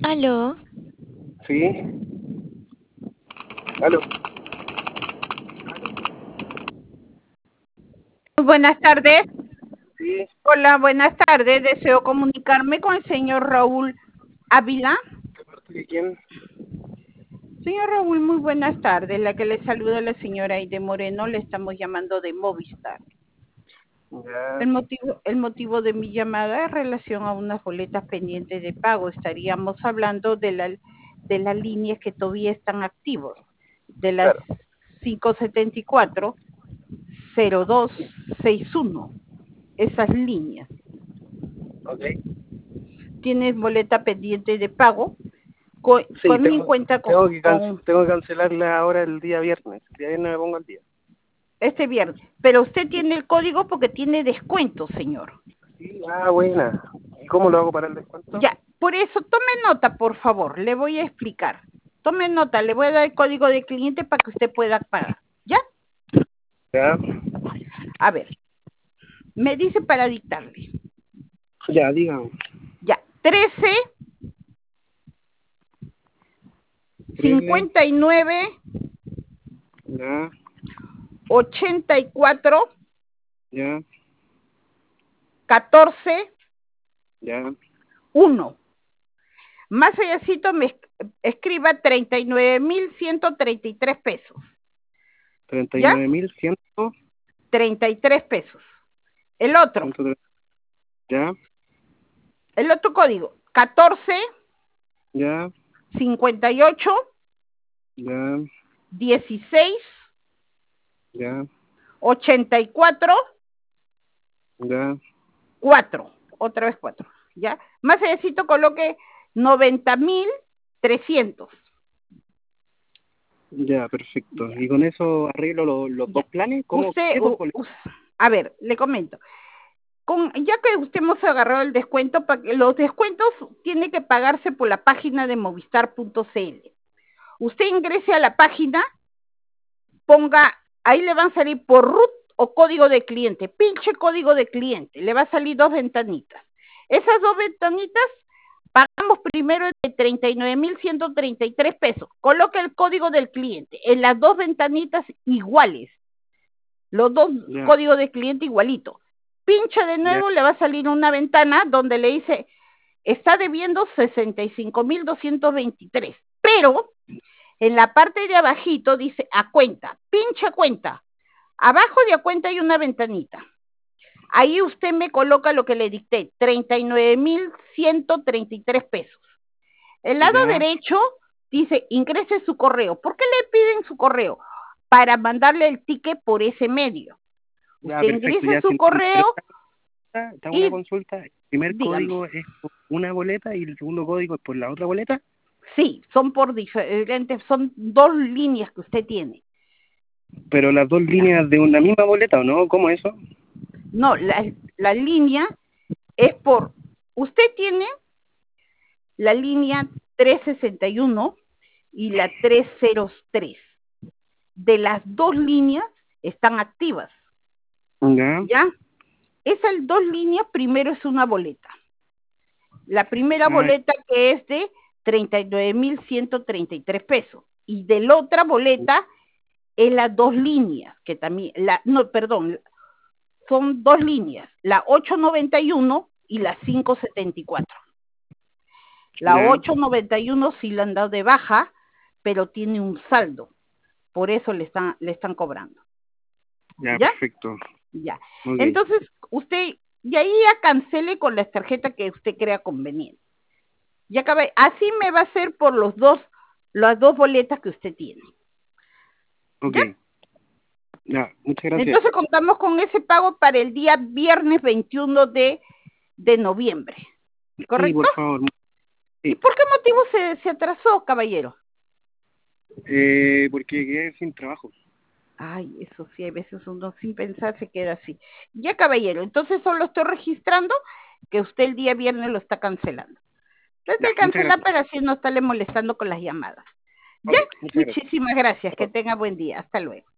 Aló, Sí, aló. Muy buenas tardes. Sí, Hola, buenas tardes. Deseo comunicarme con el señor Raúl Ávila. ¿de parte de quién? Señor Raúl, muy buenas tardes. La que le saluda la señora Aide Moreno. Le estamos llamando de Movistar. Ya, El motivo de mi llamada es relación a unas boletas pendientes de pago. Estaríamos hablando de las líneas que todavía están activos, de las claro, 574 0261. Esas líneas. ok. Tienes boleta pendiente de pago. Sí, También cuenta con tengo que cancelarla ahora el día viernes. El día viernes me pongo al día. este viernes, pero usted tiene el código porque tiene descuento, señor. Sí, buena. ¿Y cómo lo hago para el descuento? Ya, por eso tome nota, por favor, le voy a explicar. Tome nota, le voy a dar el código de cliente para que usted pueda pagar. ¿Ya? Ya, A ver, me dice para dictarle. ya, dígame. Ya, 13 13, 59 ya, 84 ya, 14 ya. 1. Más allácito me escriba 39.133 pesos. ¿Ya? 39.100, 33 pesos. El otro, 130, ya, el otro código, 14 ya, 58 ya, 16 ya, 84 ya, 4. Otra vez 4. ¿Ya? Más allácito coloque 90.300. ya, perfecto. Ya, Y con eso arreglo los ya. dos planes. ¿Cómo? Usted, ¿Qué dos boletos? a ver, le comento. Ya que usted hemos agarrado el descuento, los descuentos tienen que pagarse por la página de movistar.cl. Usted ingrese a la página, ponga, ahí le van a salir por root o código de cliente, pinche código de cliente, le va a salir dos ventanitas. Esas dos ventanitas pagamos primero de 39.133 pesos. Coloque el código del cliente en las dos ventanitas iguales, los dos Ya, códigos de cliente igualitos. Pincha de ya, nuevo, le va a salir una ventana donde le dice, está debiendo 65.223, pero en la parte de abajito dice a cuenta, pincha cuenta. Abajo de a cuenta hay una ventanita. Ahí usted me coloca lo que le dicté, 39.133 pesos. El lado ya. derecho dice ingrese su correo. ¿Por qué le piden su correo? Para mandarle el ticket por ese medio. Ya, Usted perfecto, ingresa ya su sí entiendo. Pero correo te hago una y consulta. El primer dígame. código es por una boleta y el segundo código es por la otra boleta. Sí, son por diferentes, son dos líneas que usted tiene. Pero las dos Ya. líneas de una misma boleta, ¿o no? ¿Cómo eso? No, la línea es por, usted tiene la línea 361 y la 303. De las dos líneas están activas, Ya. ¿ya? Esas dos líneas primero es una boleta. La primera Ah, boleta que es de 39.133 pesos. Y de la otra boleta es las dos líneas, que también, no, perdón, son dos líneas, la 891 y la 574. La ya, 891 sí la han dado de baja, pero tiene un saldo, por eso le están cobrando. ya, ¿Ya? perfecto. Ya. Ok. Entonces, usted, y ahí ya cancele con la tarjeta que usted crea conveniente. Ya acabé. Así me va a hacer por las dos boletas que usted tiene. Ok. ¿Ya? Ya, muchas gracias. Entonces contamos con ese pago para el día viernes 21 de noviembre. Sí, ¿Correcto? por favor. ¿Y Sí. por qué motivo se atrasó, caballero? Porque quedé sin trabajo. Ay, eso sí, a veces uno sin pensar se queda así. Ya, caballero, entonces solo estoy registrando que usted el día viernes lo está cancelando. Trate Ya, de muchas cancelar gracias. para así no estarle molestando con las llamadas. Ya, Ok, muchas gracias. muchísimas gracias. Que tenga buen día. Hasta luego.